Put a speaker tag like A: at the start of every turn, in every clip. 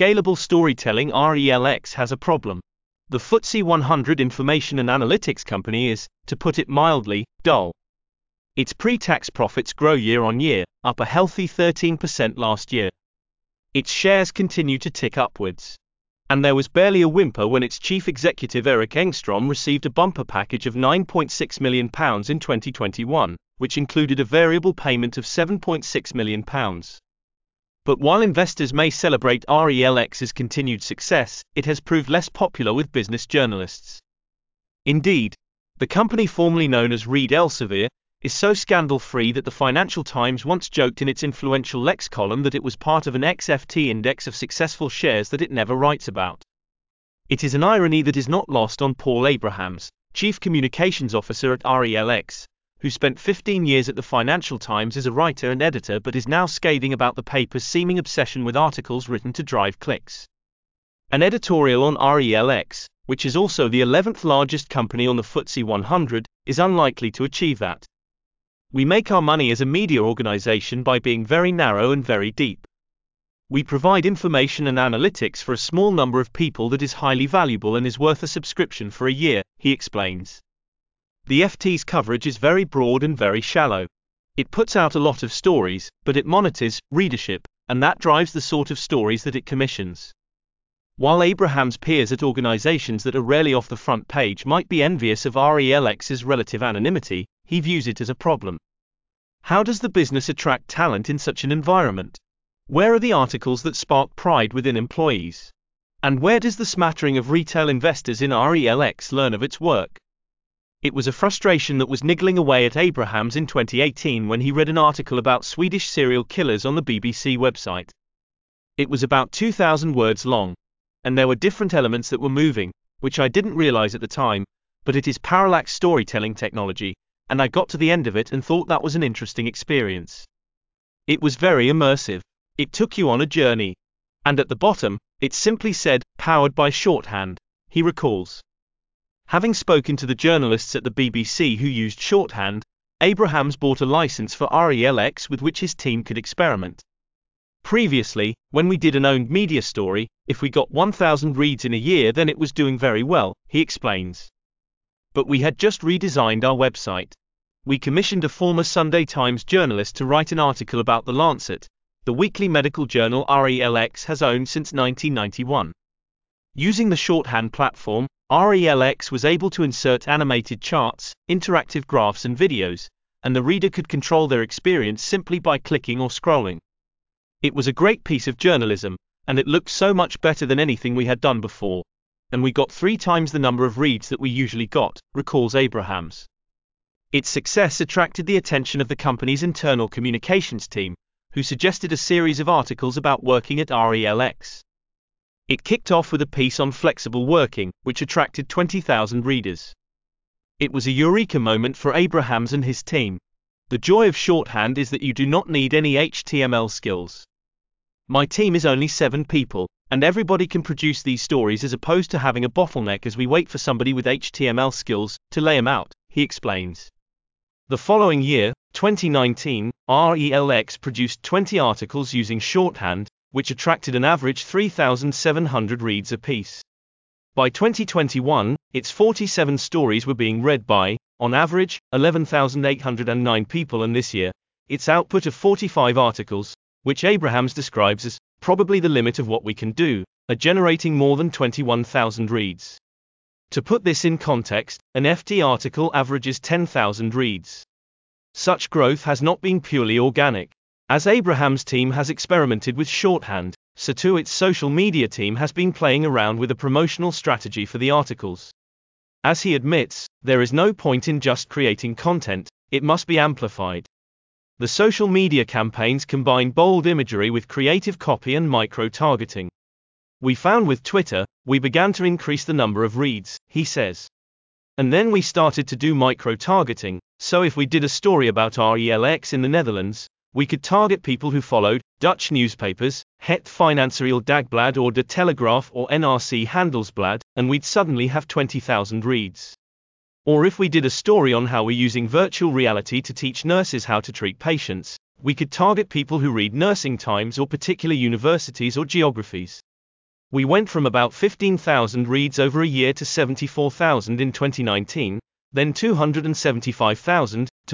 A: scalable storytelling RELX has a problem. The FTSE 100 information and analytics company is, to put it mildly, dull. Its pre-tax profits grow year on year, up a healthy 13% last year. Its shares continue to tick upwards. And there was barely a whimper when its chief executive Erik Engstrom received a bumper package of £9.6 million in 2021, which included a variable payment of £7.6 million. But while investors may celebrate RELX's continued success, it has proved less popular with business journalists. Indeed, the company formerly known as Reed Elsevier is so scandal-free that the Financial Times once joked in its influential Lex column that it was part of an XFT index of successful shares that it never writes about. It is an irony that is not lost on Paul Abrahams, Chief Communications Officer at RELX, who spent 15 years at the Financial Times as a writer and editor but is now scathing about the paper's seeming obsession with articles written to drive clicks. An editorial on RELX, which is also the 11th largest company on the FTSE 100, is unlikely to achieve that. We make our money as a media organization by being very narrow and very deep. We provide information and analytics for a small number of people that is highly valuable and is worth a subscription for a year, he explains. The FT's coverage is very broad and very shallow. It puts out a lot of stories, but it monitors readership, and that drives the sort of stories that it commissions. While Abraham's peers at organizations that are rarely off the front page might be envious of RELX's relative anonymity, he views it as a problem. How does the business attract talent in such an environment? Where are the articles that spark pride within employees? And where does the smattering of retail investors in RELX learn of its work? It was a frustration that was niggling away at Abrahams in 2018 when he read an article about Swedish serial killers on the BBC website. It was about 2,000 words long. And there were different elements that were moving, which I didn't realize at the time, but it is parallax storytelling technology, and I got to the end of it and thought that was an interesting experience. It was very immersive. It took you on a journey. And at the bottom, it simply said, powered by shorthand, he recalls. Having spoken to the journalists at the BBC who used shorthand, Abrahams bought a license for RELX with which his team could experiment. Previously, when we did an owned media story, if we got 1,000 reads in a year then it was doing very well, he explains. But we had just redesigned our website. We commissioned a former Sunday Times journalist to write an article about The Lancet, the weekly medical journal RELX has owned since 1991. Using the shorthand platform, RELX was able to insert animated charts, interactive graphs and videos, and the reader could control their experience simply by clicking or scrolling. It was a great piece of journalism, and it looked so much better than anything we had done before. And we got 3 times the number of reads that we usually got, recalls Abrahams. Its success attracted the attention of the company's internal communications team, who suggested a series of articles about working at RELX. It kicked off with a piece on flexible working, which attracted 20,000 readers. It was a eureka moment for Abrahams and his team. The joy of shorthand is that you do not need any HTML skills. My team is only 7 people, and everybody can produce these stories as opposed to having a bottleneck as we wait for somebody with HTML skills to lay them out, he explains. The following year, 2019, RELX produced 20 articles using shorthand, which attracted an average 3,700 reads apiece. By 2021, its 47 stories were being read by, on average, 11,809 people, and this year, its output of 45 articles, which Abrahams describes as probably the limit of what we can do, are generating more than 21,000 reads. To put this in context, an FT article averages 10,000 reads. Such growth has not been purely organic. As Abrahams' team has experimented with shorthand, so too its social media team has been playing around with a promotional strategy for the articles. As he admits, there is no point in just creating content, it must be amplified. The social media campaigns combine bold imagery with creative copy and micro-targeting. We found with Twitter, we began to increase the number of reads, he says. And then we started to do micro-targeting, so if we did a story about RELX in the Netherlands, we could target people who followed Dutch newspapers, Het Financieel Dagblad or De Telegraaf or NRC Handelsblad, and we'd suddenly have 20,000 reads. Or if we did a story on how we're using virtual reality to teach nurses how to treat patients, we could target people who read Nursing Times or particular universities or geographies. We went from about 15,000 reads over a year to 74,000 in 2019, then 275,000 to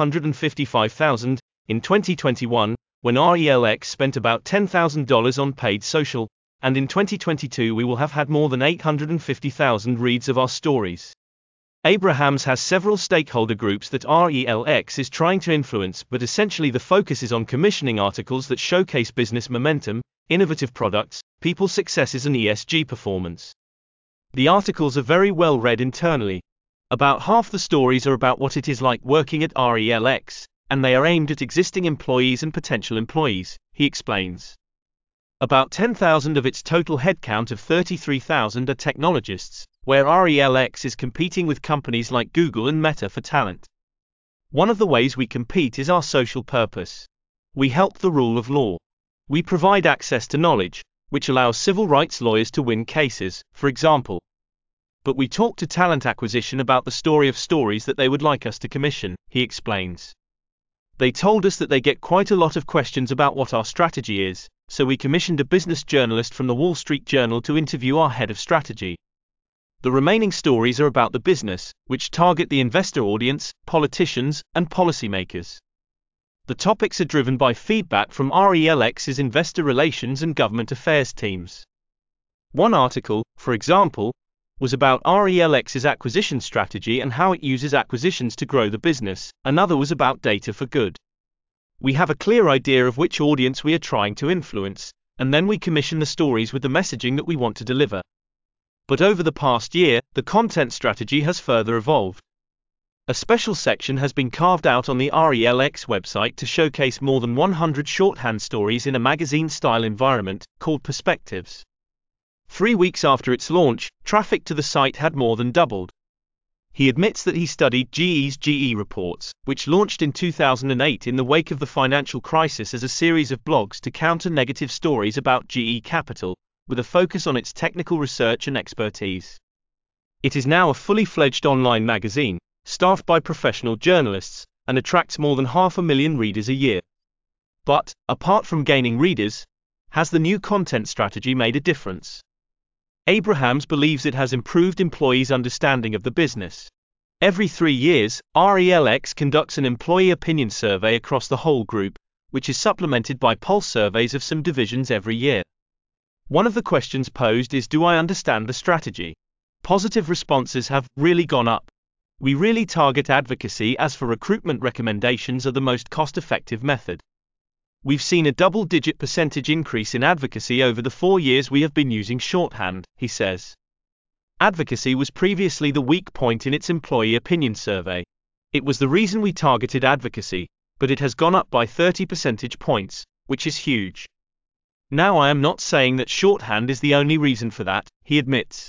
A: 555,000 in 2021, when RELX spent about $10,000 on paid social, and in 2022 we will have had more than 850,000 reads of our stories. Abrahams has several stakeholder groups that RELX is trying to influence, but essentially the focus is on commissioning articles that showcase business momentum, innovative products, people successes and ESG performance. The articles are very well read internally. About half the stories are about what it is like working at RELX, and they are aimed at existing employees and potential employees, he explains. About 10,000 of its total headcount of 33,000 are technologists, where RELX is competing with companies like Google and Meta for talent. One of the ways we compete is our social purpose. We help the rule of law. We provide access to knowledge, which allows civil rights lawyers to win cases, for example. But we talk to talent acquisition about the story of stories that they would like us to commission, he explains. They told us that they get quite a lot of questions about what our strategy is, so we commissioned a business journalist from the Wall Street Journal to interview our head of strategy. The remaining stories are about the business, which target the investor audience, politicians, and policymakers. The topics are driven by feedback from RELX's investor relations and government affairs teams. One article, for example, was about RELX's acquisition strategy and how it uses acquisitions to grow the business. Another was about data for good. We have a clear idea of which audience we are trying to influence, and then we commission the stories with the messaging that we want to deliver. But over the past year, the content strategy has further evolved. A special section has been carved out on the RELX website to showcase more than 100 shorthand stories in a magazine-style environment, called Perspectives. 3 weeks after its launch, traffic to the site had more than doubled. He admits that he studied GE's GE Reports, which launched in 2008 in the wake of the financial crisis as a series of blogs to counter negative stories about GE Capital, with a focus on its technical research and expertise. It is now a fully fledged online magazine, staffed by professional journalists, and attracts more than 500,000 readers a year. But, apart from gaining readers, has the new content strategy made a difference? Abrahams believes it has improved employees' understanding of the business. Every 3 years, RELX conducts an employee opinion survey across the whole group, which is supplemented by pulse surveys of some divisions every year. One of the questions posed is, do I understand the strategy? Positive responses have really gone up. We really target advocacy, as for recruitment recommendations are the most cost-effective method. We've seen a double-digit % increase in advocacy over the 4 years we have been using shorthand, he says. Advocacy was previously the weak point in its employee opinion survey. It was the reason we targeted advocacy, but it has gone up by 30 percentage points, which is huge. Now I am not saying that shorthand is the only reason for that, he admits.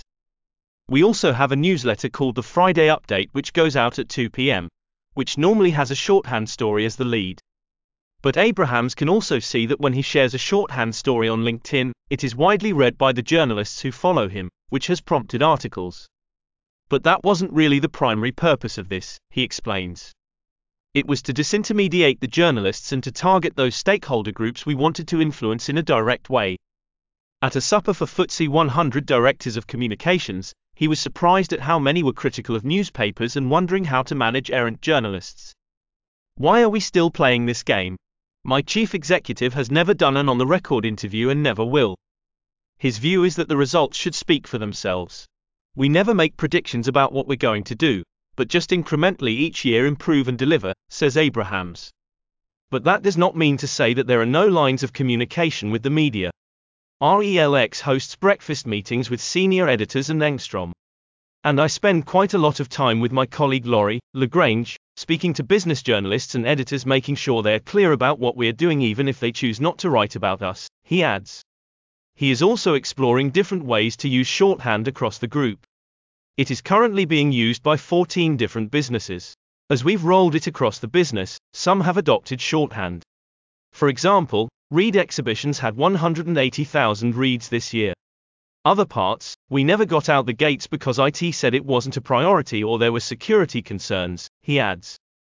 A: We also have a newsletter called the Friday Update which goes out at 2 p.m., which normally has a shorthand story as the lead. But Abrahams can also see that when he shares a shorthand story on LinkedIn, it is widely read by the journalists who follow him, which has prompted articles. But that wasn't really the primary purpose of this, he explains. It was to disintermediate the journalists and to target those stakeholder groups we wanted to influence in a direct way. At a supper for FTSE 100 directors of communications, he was surprised at how many were critical of newspapers and wondering how to manage errant journalists. Why are we still playing this game? My chief executive has never done an on-the-record interview and never will. His view is that the results should speak for themselves. We never make predictions about what we're going to do, but just incrementally each year improve and deliver, says Abrahams. But that does not mean to say that there are no lines of communication with the media. RELX hosts breakfast meetings with senior editors and Engstrom. And I spend quite a lot of time with my colleague Laurie Lagrange, speaking to business journalists and editors, making sure they're clear about what we're doing even if they choose not to write about us, he adds. He is also exploring different ways to use shorthand across the group. It is currently being used by 14 different businesses. As we've rolled it across the business, some have adopted shorthand. For example, Read Exhibitions had 180,000 reads this year. Other parts, we never got out the gates because IT said it wasn't a priority or there were security concerns, he adds.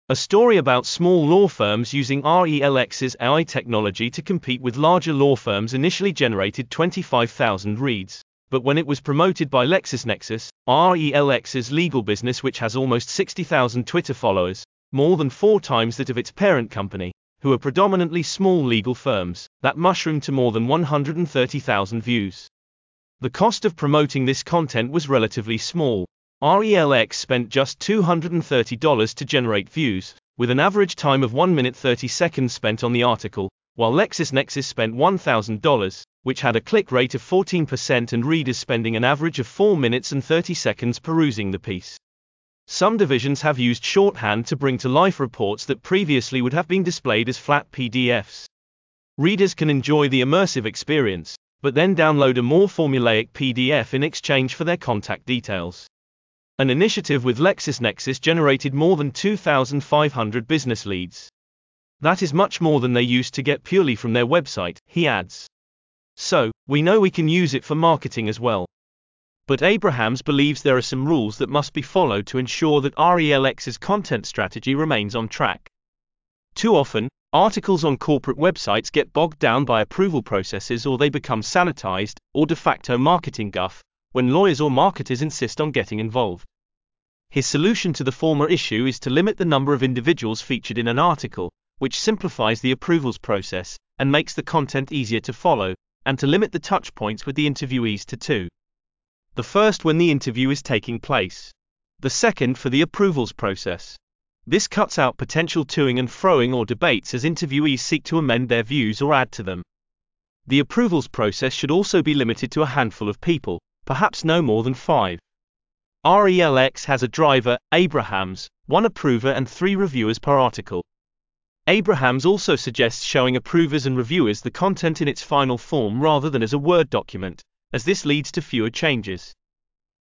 A: A story about small law firms using RELX's AI technology to compete with larger law firms initially generated 25,000 reads. But when it was promoted by LexisNexis, RELX's legal business, which has almost 60,000 Twitter followers, more than 4 times that of its parent company, who are predominantly small legal firms, that mushroomed to more than 130,000 views. The cost of promoting this content was relatively small. RELX spent just $230 to generate views, with an average time of 1 minute 30 seconds spent on the article, while LexisNexis spent $1,000, which had a click rate of 14% and readers spending an average of 4 minutes and 30 seconds perusing the piece. Some divisions have used shorthand to bring to life reports that previously would have been displayed as flat PDFs. Readers can enjoy the immersive experience, but then download a more formulaic PDF in exchange for their contact details. An initiative with LexisNexis generated more than 2,500 business leads. That is much more than they used to get purely from their website, he adds. So, we know we can use it for marketing as well. But Abrahams believes there are some rules that must be followed to ensure that RELX's content strategy remains on track. Too often, articles on corporate websites get bogged down by approval processes, or they become sanitized, or de facto marketing guff, when lawyers or marketers insist on getting involved. His solution to the former issue is to limit the number of individuals featured in an article, which simplifies the approvals process, and makes the content easier to follow, and to limit the touch points with the interviewees to 2. The first when the interview is taking place. The second for the approvals process. This cuts out potential toing and froing or debates as interviewees seek to amend their views or add to them. The approvals process should also be limited to a handful of people, perhaps no more than 5. RELX has a driver, Abrahams, 1 approver and 3 reviewers per article. Abrahams also suggests showing approvers and reviewers the content in its final form rather than as a Word document, as this leads to fewer changes.